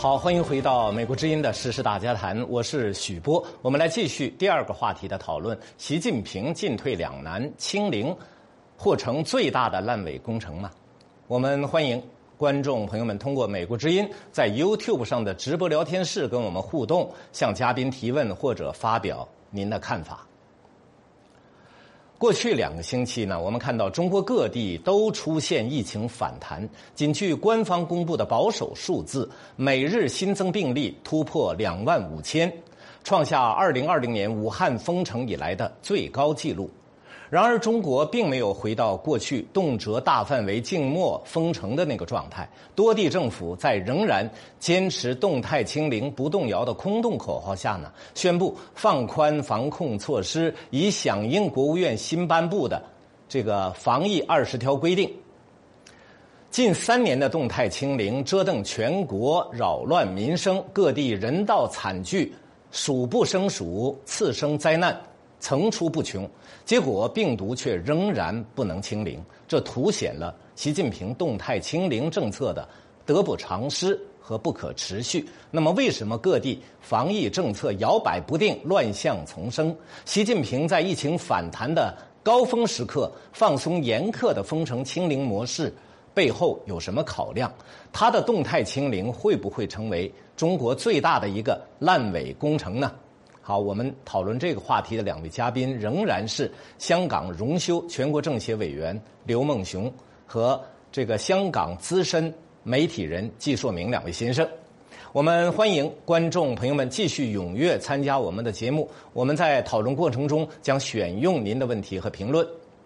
好，欢迎回到美国之音的时事大家谈，我是许波。我们来继续第二个话题的讨论：习近平进退两难，清零或成最大的烂尾工程吗？我们欢迎观众朋友们通过美国之音在 YouTube 上的直播聊天室跟我们互动，向嘉宾提问或者发表您的看法。过去2个星期呢，我们看到中国各地都出现疫情反弹。仅据官方公布的保守数字，每日新增病例突破25000，创下2020年武汉封城以来的最高纪录。然而，中国并没有回到过去动辄大范围静默封城的那个状态。多地政府在仍然坚持动态清零不动摇的空洞口号下呢，宣布放宽防控措施，以响应国务院新颁布的这个防疫20条规定。近3年的动态清零折腾全国，扰乱民生，各地人道惨剧数不胜数，次生灾难层出不穷，结果病毒却仍然不能清零，这凸显了习近平动态清零政策的得不偿失和不可持续。那么为什么各地防疫政策摇摆不定，乱象丛生？习近平在疫情反弹的高峰时刻放松严苛的封城清零模式背后有什么考量？他的动态清零会不会成为中国最大的一个烂尾工程呢？好，我们讨论这个话题的2位嘉宾仍然是香港荣休全国政协委员刘梦熊和这个香港资深媒体人季硕明2位先生。我们欢迎观众朋友们继续踊跃参加我们的节目，我们在讨论过程中将选用您的问题和评论。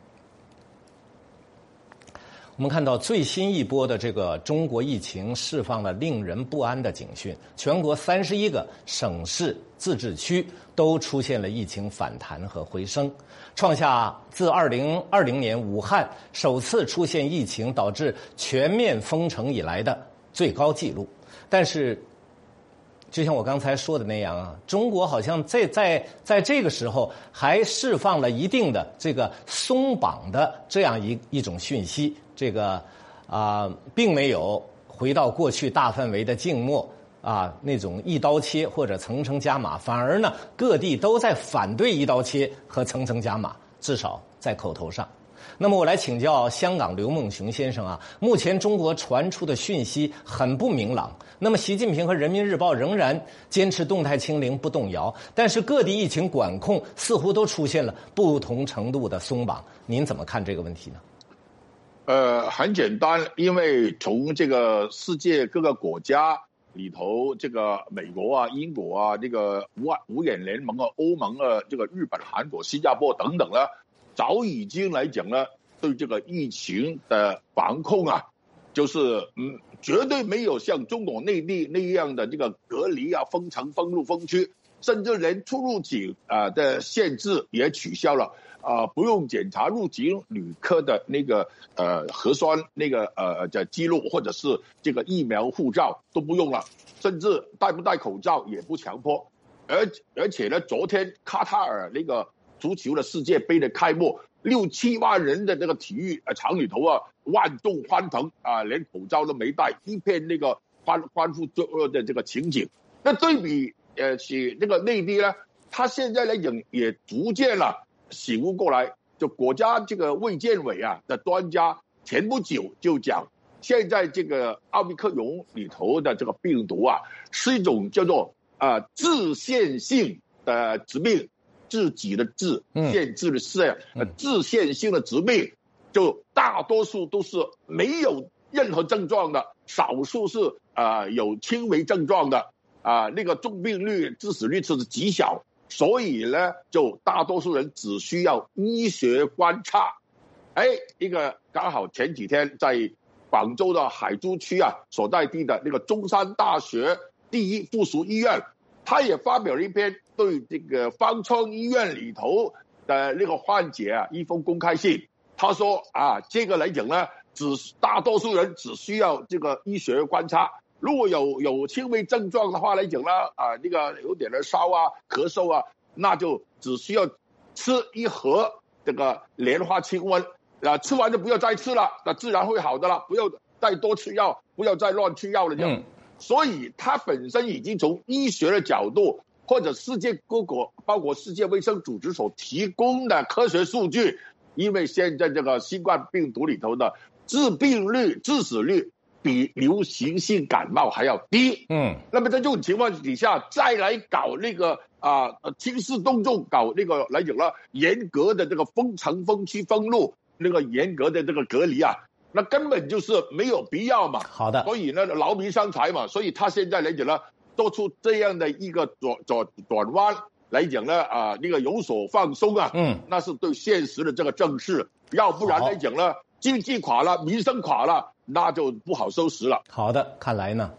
我们看到最新一波的这个中国疫情释放了令人不安的警讯，全国31个省市自治区都出现了疫情反弹和回升，创下自2020年武汉首次出现疫情导致全面封城以来的最高纪录。但是就像我刚才说的那样啊，中国好像在这个时候还释放了一定的这个松绑的这样一种讯息，这个并没有回到过去大范围的静默那种一刀切或者层层加码，反而呢各地都在反对一刀切和层层加码，至少在口头上。那么我来请教香港刘梦熊先生目前中国传出的讯息很不明朗。那么习近平和人民日报仍然坚持动态清零不动摇，但是各地疫情管控似乎都出现了不同程度的松绑，您怎么看这个问题呢？ 很简单，因为从这个世界各个国家里头，这个美国英国这个五眼联盟欧盟这个日本、韩国、新加坡等等呢，早已经来讲呢，对这个疫情的防控就是绝对没有像中国内地那样的这个隔离封城、封路、封区，甚至连出入境的限制也取消了。不用检查入境旅客的那个核酸那个的记录，或者是这个疫苗护照都不用了，甚至戴不戴口罩也不强迫。而且呢，昨天卡塔尔那个足球的世界杯的开幕，6-7万人的这个体育场里头万众欢腾连口罩都没戴，一片那个欢呼的这个情景。那对比起那个内地呢，他现在来讲也逐渐了醒悟过来，就国家这个卫健委的专家前不久就讲，现在这个奥密克戎里头的这个病毒是一种叫做致限性的疾病，自己的自，限制的限，致限性的疾病，就大多数都是没有任何症状的，少数是有轻微症状的那个重病率、致死率是极小。所以呢，就大多数人只需要医学观察。一个刚好前几天在广州的海珠区所在地的那个中山大学第一附属医院，他也发表了一篇对这个方舱医院里头的那个患者一封公开信。他说这个来讲呢，大多数人只需要这个医学观察。如果有轻微症状的话来讲呢，那个有点的烧咳嗽那就只需要吃1盒这个莲花清瘟吃完就不要再吃了，那自然会好的了，不要再多吃药，不要再乱吃药了。 所以它本身已经从医学的角度，或者世界各国，包括世界卫生组织所提供的科学数据，因为现在这个新冠病毒里头的致病率、致死率比流行性感冒还要低。那么在这种情况底下，再来搞那个兴师动众搞那个来讲了严格的这个封城、封区、封路，那个严格的这个隔离啊，那根本就是没有必要嘛。 好的， 所以呢，劳民伤财嘛，所以他现在来讲呢，做出这样的一个转弯来讲呢，那个有所放松啊，那是对现实的这个正视，要不然来讲呢，经济垮了，民生垮了，那就不好收拾了。 好的，看来呢，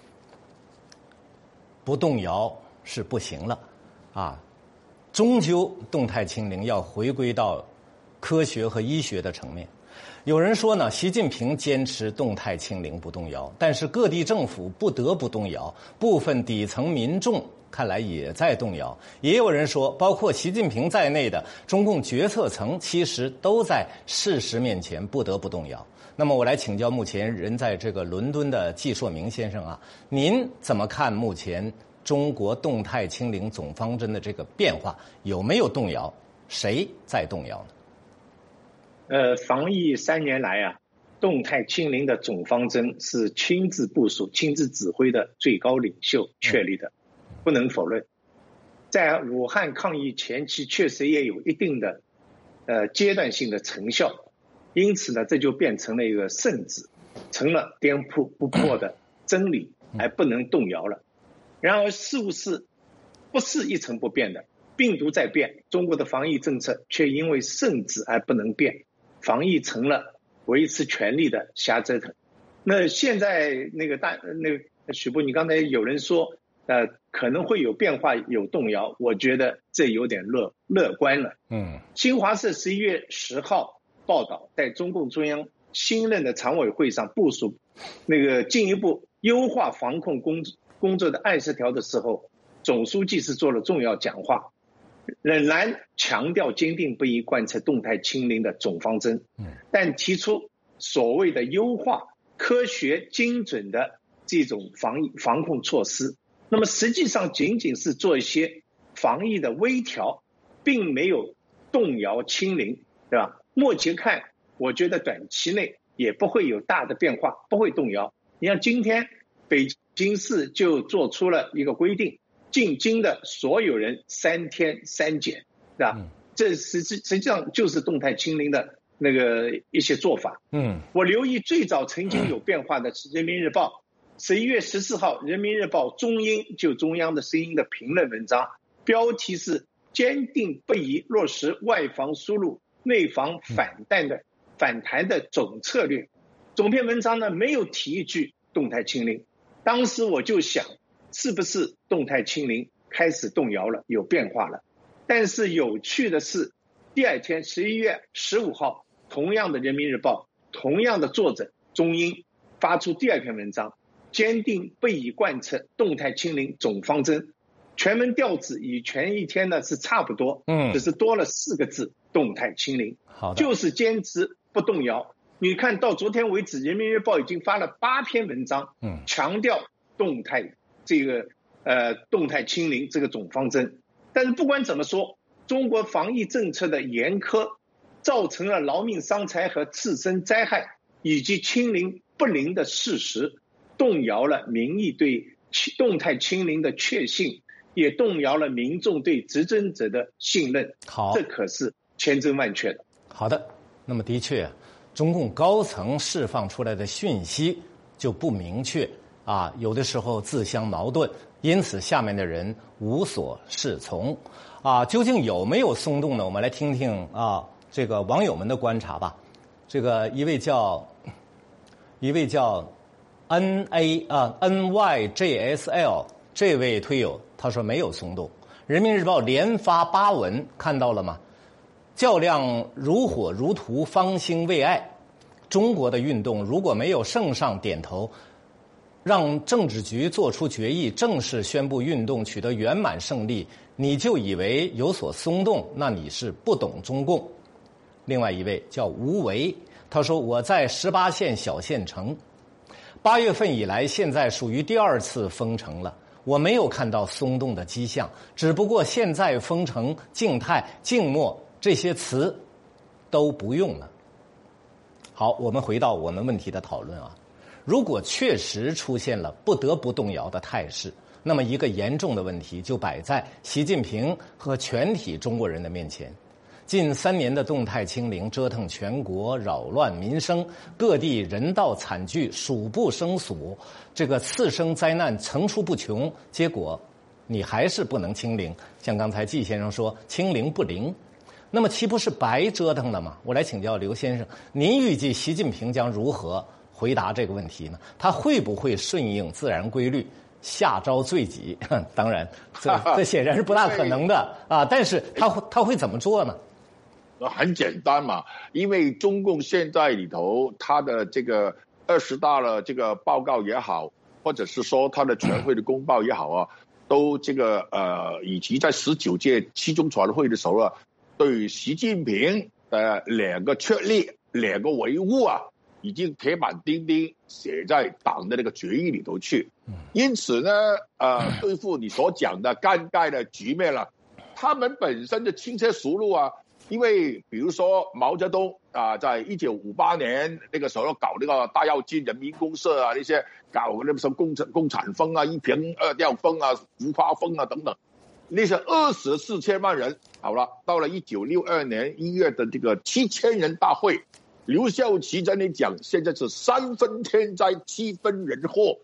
不动摇是不行了，终究动态清零要回归到科学和医学的层面。有人说呢，习近平坚持动态清零不动摇，但是各地政府不得不动摇，部分底层民众看来也在动摇。也有人说，包括习近平在内的中共决策层其实都在事实面前不得不动摇。那么我来请教目前人在这个伦敦的季硕明先生您怎么看目前中国动态清零总方针的这个变化，有没有动摇？谁在动摇呢？ 防疫3年来动态清零的总方针是亲自部署、亲自指挥的最高领袖确立的，不能否认。在武汉抗疫前期确实也有一定的阶段性的成效，因此呢，这就变成了一个圣旨，成了颠扑不破的真理，而不能动摇了。然而事物不是一成不变的，病毒在变，中国的防疫政策却因为圣旨而不能变，防疫成了维持权力的瞎折腾。那现在许波，你刚才有人说可能会有变化有动摇，我觉得这有点乐观了。新华社11月10号报道，在中共中央新任的常委会上部署进一步优化防控工作的20条的时候，总书记是做了重要讲话，仍然强调坚定不移贯彻动态清零的总方针，但提出所谓的优化科学精准的这种防控措施，那么实际上仅仅是做一些防疫的微调，并没有动摇清零，对吧？目前看，我觉得短期内也不会有大的变化，不会动摇。你像今天北京市就做出了一个规定，进京的所有人3天3检，对吧？这实际上就是动态清零的一些做法。我留意最早曾经有变化的是人民日报11月14号人民日报中英，就中央的声音的评论文章，标题是坚定不移落实外防输入内防反弹的总策略。总篇文章呢没有提一句动态清零，当时我就想，是不是动态清零开始动摇了，有变化了？但是有趣的是，第二天11月15号，同样的人民日报，同样的作者中英发出第二篇文章，坚定不移贯彻动态清零总方针，全文调子与前一天呢是差不多，只是多了4个字，动态清零，就是坚持不动摇。你看到昨天为止，人民日报已经发了8篇文章，强调动态清零这个总方针。但是不管怎么说，中国防疫政策的严苛造成了劳民伤财和次生灾害，以及清零不灵的事实，动摇了民意对动态清零的确信，也动摇了民众对执政者的信任。这可是千真万确的。 好的，那么的确中共高层释放出来的讯息就不明确有的时候自相矛盾，因此下面的人无所适从究竟有没有松动呢？我们来听听这个网友们的观察吧。这个一位叫NYJSL 这位推友他说没有松动。人民日报连发8文，看到了吗？较量如火如荼，方兴未艾。中国的运动如果没有圣上点头，让政治局做出决议，正式宣布运动取得圆满胜利，你就以为有所松动，那你是不懂中共。另外一位叫吴为，他说我在18线小县城 8月份以来，现在属于第2次封城了，我没有看到松动的迹象，只不过现在封城、静态、静默这些词都不用了。好，我们回到我们问题的讨论啊。如果确实出现了不得不动摇的态势，那么一个严重的问题就摆在习近平和全体中国人的面前。近3年的动态清零折腾全国，扰乱民生，各地人道惨剧数不胜数，这个次生灾难层出不穷，结果你还是不能清零。像刚才季先生说清零不灵，那么岂不是白折腾了吗？我来请教刘先生，您预计习近平将如何回答这个问题呢？他会不会顺应自然规律下招罪己？当然这显然是不大可能的啊，但是他会怎么做呢？ 很简单嘛，因为中共现在里头，他的这个20大的这个报告也好，或者是说他的全会的公报也好啊，都这个以及在19届七中全会的时候啊，对习近平的2个确立、2个维护啊，已经铁板钉钉写在党的那个决议里头去。因此呢，对付你所讲的尴尬的局面了，他们本身就轻车熟路啊。因为比如说毛泽东啊，在1958年那个时候搞那个大跃进、人民公社啊，那些搞那什么共产风啊、一平二调风啊、浮夸风啊等等，那些24千万人，好了，到了1962年1月的这个7000人大会，刘少奇在那里讲，现在是3分天灾7分人祸，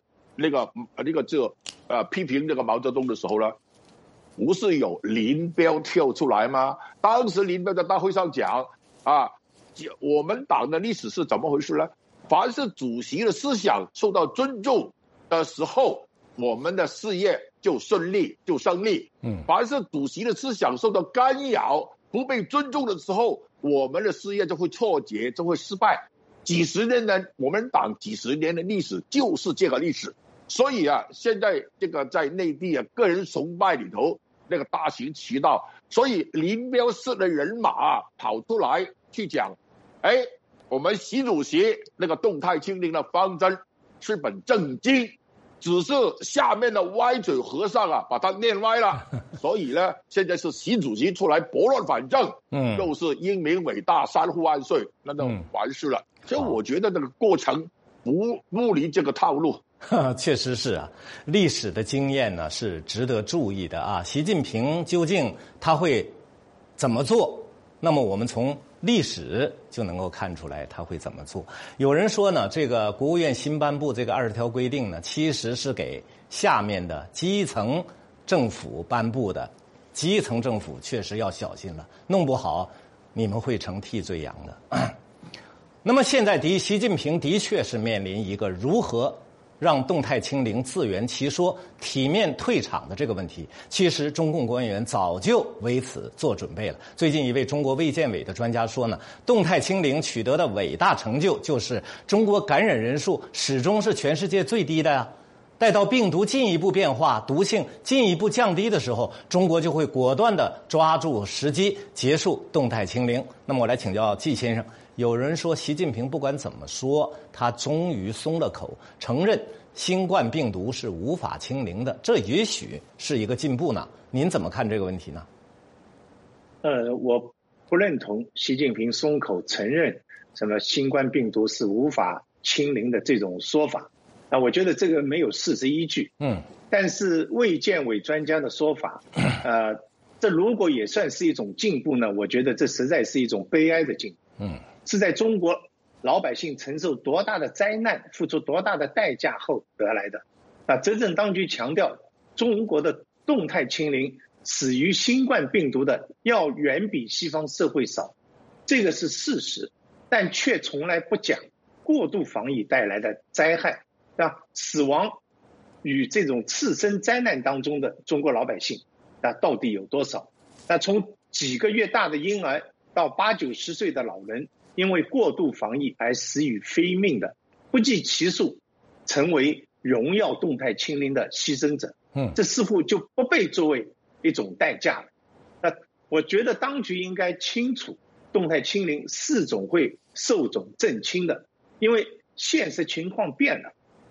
批评这个毛泽东的时候呢，不是有林彪跳出来吗？当时林彪在大会上讲啊，我们党的历史是怎么回事呢？凡是主席的思想受到尊重的时候，我们的事业就顺利就胜利。凡是主席的思想受到干扰、不被尊重的时候，我们的事业就会挫折，就会失败。几十年的我们党几十年的历史就是这个历史。所以啊，现在这个在内地啊，个人崇拜里头那个大行其道，所以林彪式的人马跑出来去讲，我们习主席那个动态清零的方针是本正经，只是下面的歪嘴和尚啊把它念歪了，所以呢，现在是习主席出来拨乱反正，就是英明伟大3呼万岁，那就完事了。所以我觉得这个过程不离这个套路。 确实是啊，历史的经验呢是值得注意的啊。习近平究竟他会怎么做？那么我们从历史就能够看出来他会怎么做。有人说呢，这个国务院新颁布这个20条规定呢，其实是给下面的基层政府颁布的。基层政府确实要小心了，弄不好你们会成替罪羊的。那么现在习近平的确是面临一个如何让动态清零自圆其说、体面退场的这个问题，其实中共官员早就为此做准备了。最近一位中国卫健委的专家说呢，动态清零取得的伟大成就就是中国感染人数始终是全世界最低的呀。待到病毒进一步变化、毒性进一步降低的时候，中国就会果断地抓住时机结束动态清零。那么我来请教季先生，有人说习近平不管怎么说，他终于松了口，承认新冠病毒是无法清零的，这也许是一个进步呢。您怎么看这个问题呢？ 我不认同习近平松口承认什么新冠病毒是无法清零的这种说法。我觉得这个没有事实依据。但是卫健委专家的说法，这如果也算是一种进步呢？我觉得这实在是一种悲哀的进步。是在中国老百姓承受多大的灾难、付出多大的代价后得来的。执政当局强调，中国的动态清零死于新冠病毒的要远比西方社会少，这个是事实，但却从来不讲过度防疫带来的灾害。死亡与这种次生灾难当中的中国老百姓到底有多少？从几个月大的婴儿到80、90岁的老人，因为过度防疫而死于非命的不计其数，成为荣耀动态清零的牺牲者。这似乎就不被作为一种代价了。我觉得当局应该清楚，动态清零是总会寿终正寝的，因为现实情况变了。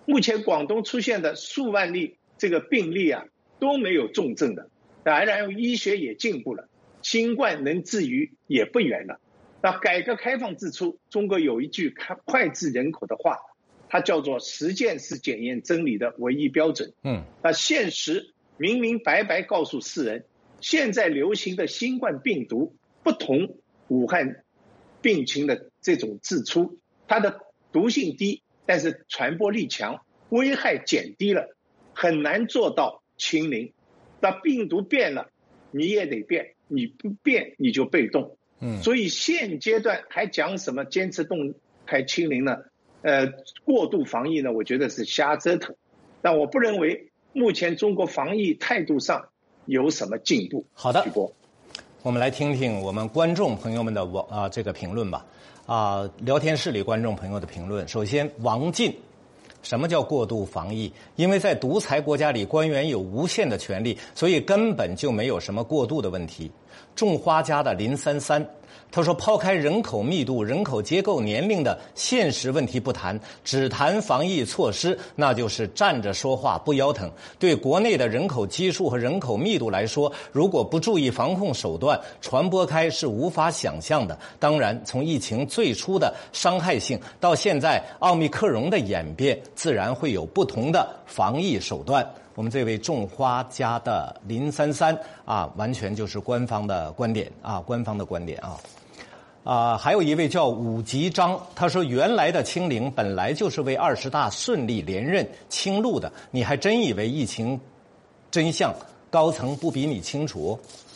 目前广东出现的数万例这个病例啊，都没有重症的。然后医学也进步了，新冠能治愈也不远了。那改革开放之初，中国有一句脍炙人口的话，它叫做实践是检验真理的唯一标准。那现实明明白白告诉世人，现在流行的新冠病毒不同武汉病情的这种之初，它的毒性低，但是传播力强，危害减低了，很难做到清零。那病毒变了，你也得变，你不变你就被动。所以现阶段还讲什么坚持动态清零呢？过度防疫呢？我觉得是瞎折腾。但我不认为目前中国防疫态度上有什么进步。 好的，我们来听听我们观众朋友们的这个评论吧。聊天室里观众朋友的评论，首先王进。什么叫过度防疫？因为在独裁国家里，官员有无限的权利，所以根本就没有什么过度的问题。种花家的林33，他说，抛开人口密度、人口结构、年龄的现实问题不谈，只谈防疫措施，那就是站着说话不腰疼。对国内的人口基数和人口密度来说，如果不注意防控手段，传播开是无法想象的。当然，从疫情最初的伤害性到现在奥密克戎的演变，自然会有不同的防疫手段。我们这位种花家的林33完全就是官方的观点还有一位叫武吉章，他说原来的清零本来就是为20大顺利连任清路的，你还真以为疫情真相高层不比你清楚？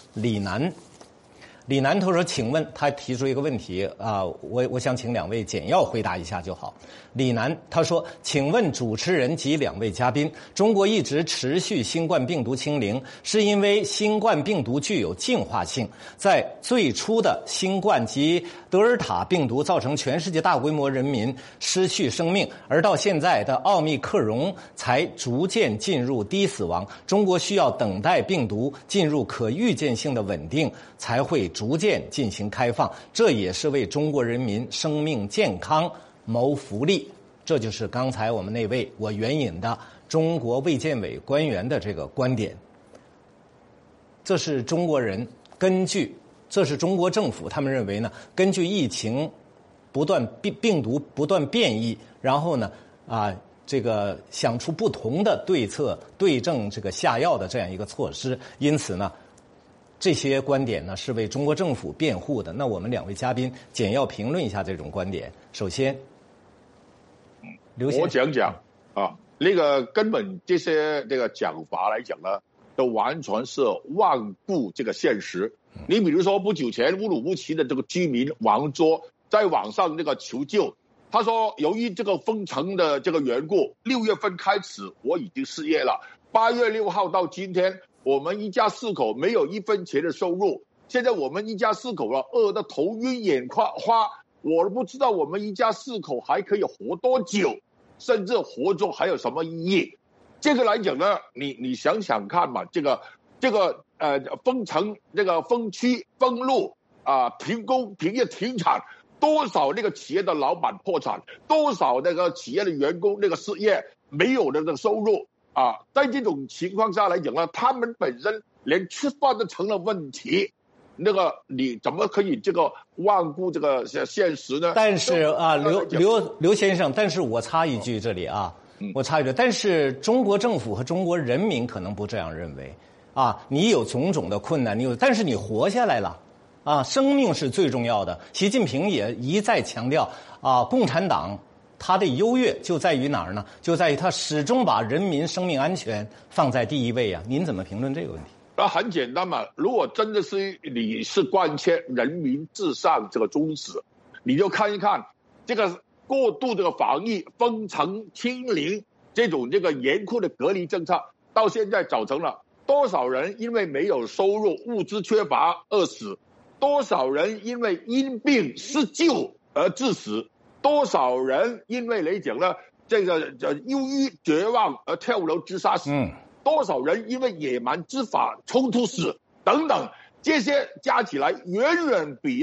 李楠他说，请问，他提出一个问题我想请两位简要回答一下就好。李楠他说，请问主持人及两位嘉宾，中国一直持续新冠病毒清零，是因为新冠病毒具有进化性，在最初的新冠及德尔塔病毒造成全世界大规模人民失去生命，而到现在的奥密克戎才逐渐进入低死亡，中国需要等待病毒进入可预见性的稳定，才会逐渐进行开放，这也是为中国人民生命健康谋福利。这就是刚才我们那位我援引的中国卫健委官员的这个观点。这是中国人这是中国政府他们认为呢，根据疫情病毒不断变异，然后呢这个想出不同的对策，对症这个下药的这样一个措施，因此呢这些观点呢是为中国政府辩护的。那我们两位嘉宾简要评论一下这种观点。首先刘先生， 我讲那个根本这些这个讲法来讲呢，都完全是罔顾这个现实。你比如说不久前乌鲁木齐的这个居民王卓在网上这个求救，他说由于这个封城的这个缘故，6月份开始我已经失业了，8月6号到今天我们一家4口没有1分钱的收入，现在我们一家4口饿得头晕眼花，我不知道我们一家4口还可以活多久，甚至活着还有什么意义？这个来讲呢，你想想看嘛，这个封城、这个封区、封路停工、停业、停产，多少那个企业的老板破产，多少那个企业的员工那个失业，没有那个收入在这种情况下来讲呢，他们本身连吃饭都成了问题。那个你怎么可以这个罔顾这个现实呢？ 但是刘先生，但是我插一句这里我插一句，但是中国政府和中国人民可能不这样认为你有种种的困难，但是你活下来了生命是最重要的。习近平也一再强调共产党它的优越就在于哪儿呢？就在于它始终把人民生命安全放在第一位您怎么评论这个问题？ 很简单嘛，如果真的是你是贯彻人民至上这个宗旨，你就看一看这个过度这个防疫、封城、清零这种这个严酷的隔离政策，到现在造成了多少人因为没有收入、物资缺乏饿死，多少人因为因病失救而致死，多少人因为来讲呢这个忧郁绝望而跳楼自杀死，多少人因为野蛮执法冲突死等等，这些加起来远远比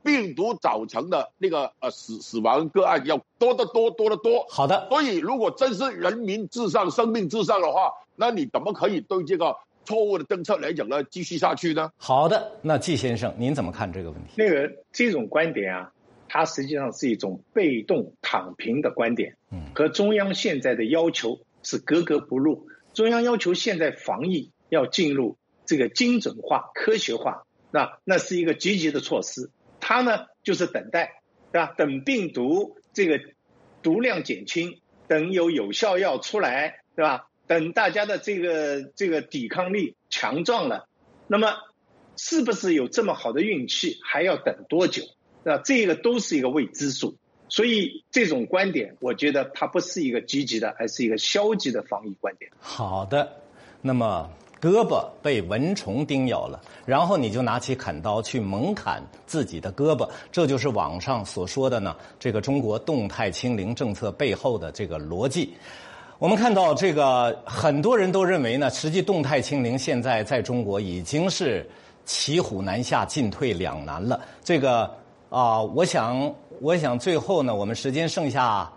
病毒造成的那个死亡个案要多得多。 好的， 所以如果真是人民至上、生命至上的话，那你怎么可以对这个错误的政策来讲呢继续下去呢？ 好的，那季先生您怎么看这个问题？ 这种观点啊，它实际上是一种被动躺平的观点，和中央现在的要求是格格不入。中央要求现在防疫要进入这个精准化、科学化，那是一个积极的措施。它呢就是等待，对吧？等病毒这个毒量减轻，等有效药出来，对吧？等大家的这个抵抗力强壮了，那么是不是有这么好的运气，还要等多久？这个都是一个未知数。所以这种观点，我觉得它不是一个积极的，而是一个消极的防疫观点。 好的，那么胳膊被蚊虫叮咬了，然后你就拿起砍刀去猛砍自己的胳膊，这就是网上所说的呢，这个中国动态清零政策背后的这个逻辑。我们看到这个很多人都认为呢，实际动态清零现在在中国已经是骑虎难下、进退两难了。这个我想最后呢，我们时间剩下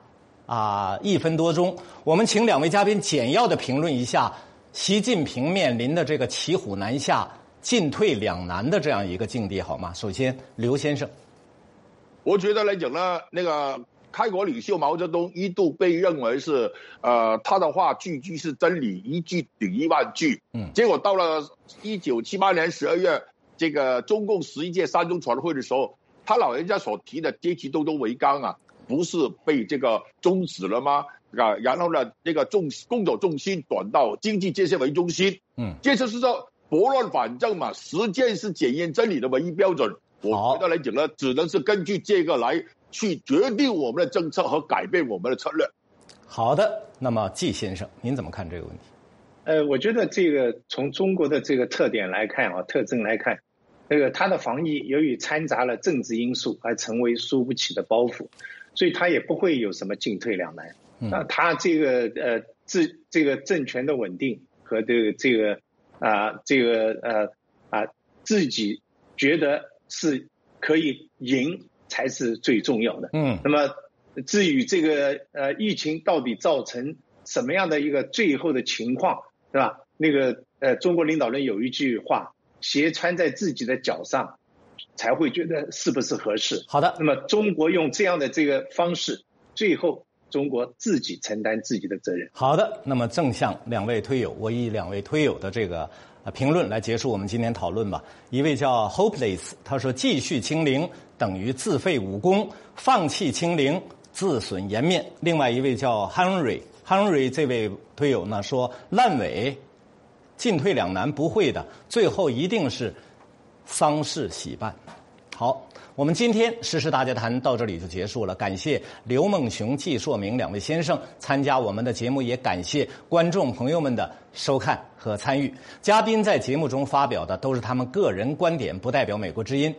1分多钟，我们请2位嘉宾简要的评论一下习近平面临的这个骑虎难下、进退两难的这样一个境地，好吗？首先，刘先生， 我觉得来讲呢，那个开国领袖毛泽东一度被认为是他的话句句是真理，一句顶1万句。结果到了1978年12月，这个中共11届3中全会的时候，他老人家所提的阶级斗争为纲啊，不是被这个终止了吗？然后呢，这个工作重心转到经济建设为中心。这就是说拨乱反正嘛，实践是检验真理的唯一标准。我觉得来讲呢，只能是根据这个来去决定我们的政策和改变我们的策略。 好的，那么季先生，您怎么看这个问题？ 我觉得这个从中国的这个特点来看特征来看，它的防疫由于掺杂了政治因素，而成为输不起的包袱，所以它也不会有什么进退两难。它这个政权的稳定和自己觉得是可以赢才是最重要的。那么至于这个疫情到底造成什么样的一个最后的情况，对吧？中国领导人有一句话，鞋穿在自己的脚上才会觉得是不是合适。 好的， 那么中国用这样的这个方式，最后中国自己承担自己的责任。 好的，那么正向2位推友，我以2位推友的这个评论来结束我们今天讨论吧。一位叫 Hopeless， 他说继续清零等于自废武功，放弃清零自损颜面。另外一位叫 Henry 这位推友呢说烂尾进退两难不会的，最后一定是丧事喜办。好，我们今天时事大家谈到这里就结束了，感谢刘梦熊、季硕明2位先生参加我们的节目，也感谢观众朋友们的收看和参与。嘉宾在节目中发表的都是他们个人观点，不代表美国之音